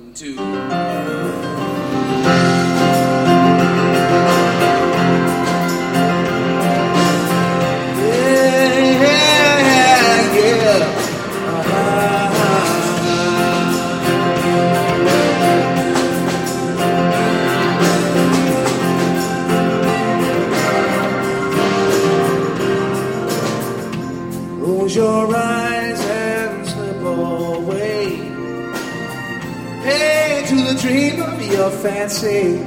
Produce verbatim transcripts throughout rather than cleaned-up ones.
Close your eyes and slip away. Hey, to the dream of your fancy.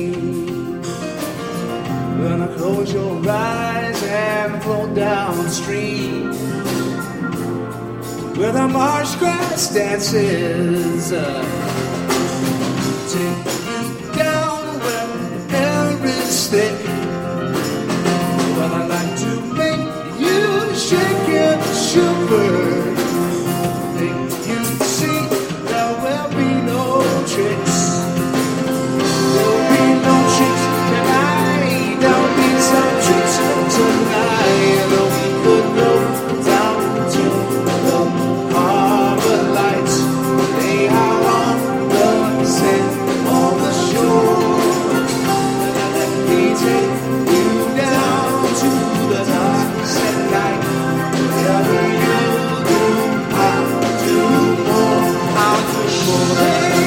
Gonna close your eyes and float downstream where the marsh grass dances. Uh, take you down where the air is thick. Well, I like to make you shake and shiver. Think you see there will be no tricks. There'll be no tricks tonight. There'll be some tricks tonight. And we could go down to the harbor lights, lay out on the sand on the shore. Let me take you down to the docks at night. Whatever you do, I'll do more. I'll do more.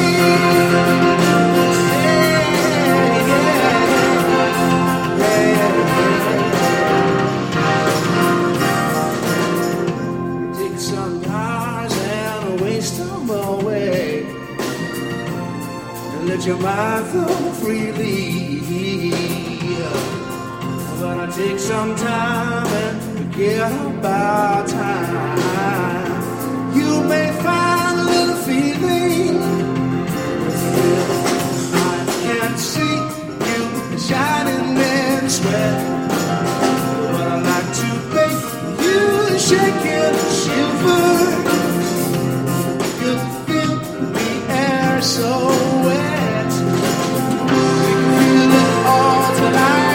Hey, yeah, yeah. Take some cars and waste them away, and let your mind flow freely. Gonna take some time and forget about time. You may find a little feeling. I can see you shining in sweat. But I like to make you shake and shiver. You feel the air so wet. We can feel it all tonight.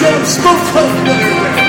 some smoke everywhere.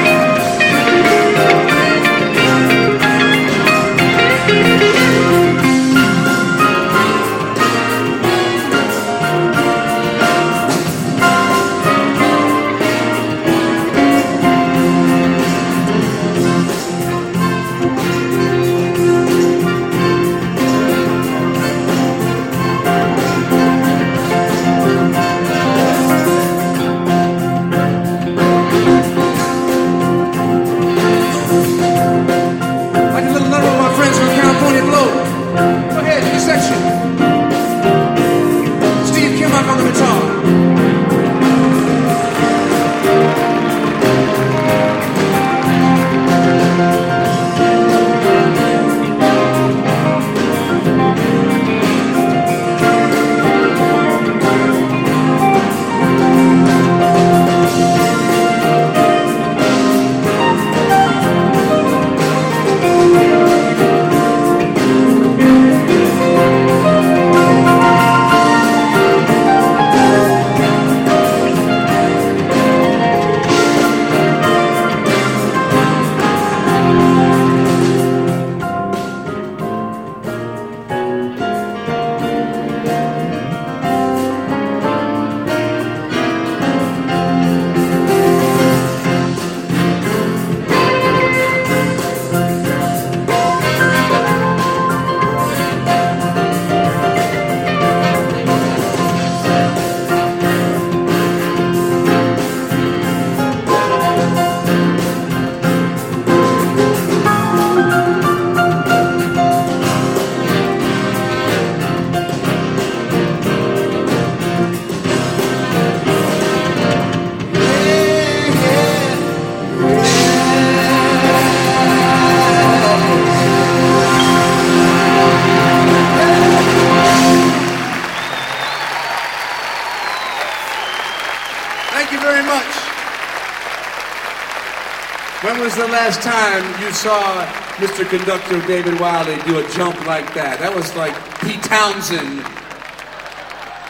When was the last time you saw Mister Conductor David Wildey do a jump like that? That was like Pete Townsend